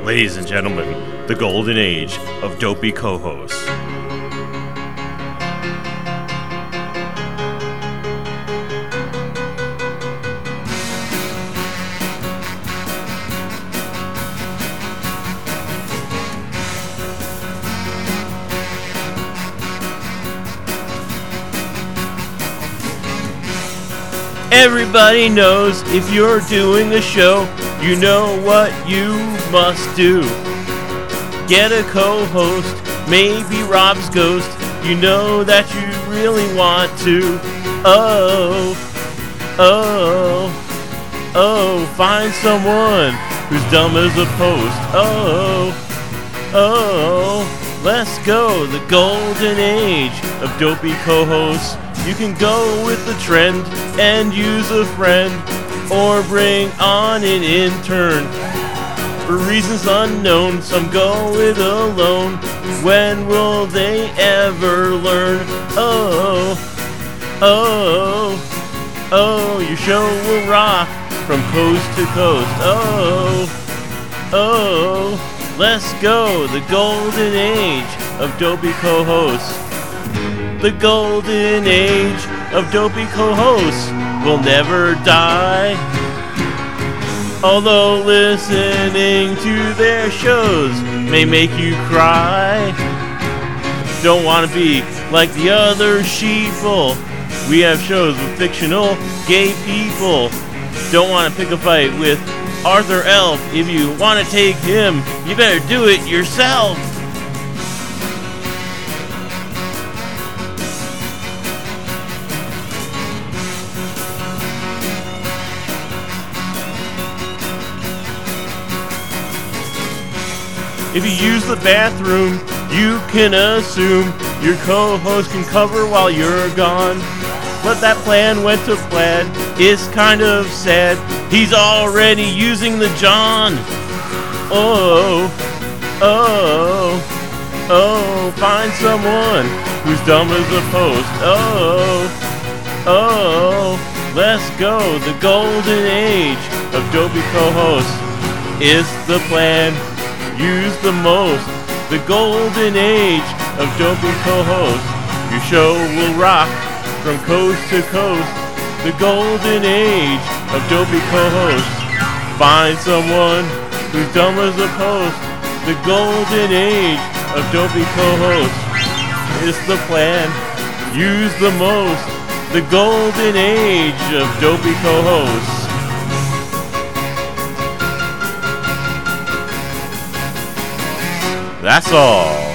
Ladies and gentlemen, the golden age of dopey co-hosts. Everybody knows if you're doing a show, you know what you must do. Get a co-host, maybe Rob's ghost. You know that you really want to. Find someone who's dumb as a post. Let's go, the golden age of dopey co-hosts. You can go with the trend and use a friend, or bring on an intern. For reasons unknown, some go it alone. When will they ever learn? Your show will rock from coast to coast. Let's go, the golden age of dopey co-hosts. The golden age of dopey co-hosts will never die. Although listening to their shows may make you cry. Don't want to be like the other sheeple. We have shows with fictional gay people. Don't want to pick a fight with Arthur Elf. If you want to take him, you better do it yourself. If you use the bathroom, you can assume your co-host can cover while you're gone. But that plan went to plaid. It's kind of sad. He's already using the John. Find someone who's dumb as a post. Let's go. The golden age of dopey co-hosts is the plan. Use the most, the golden age of dopey co-hosts. Your show will rock from coast to coast. The golden age of dopey co-hosts. Find someone who's dumb as a post. The golden age of dopey co-hosts is the plan. Use the most, the golden age of dopey co-hosts. That's all.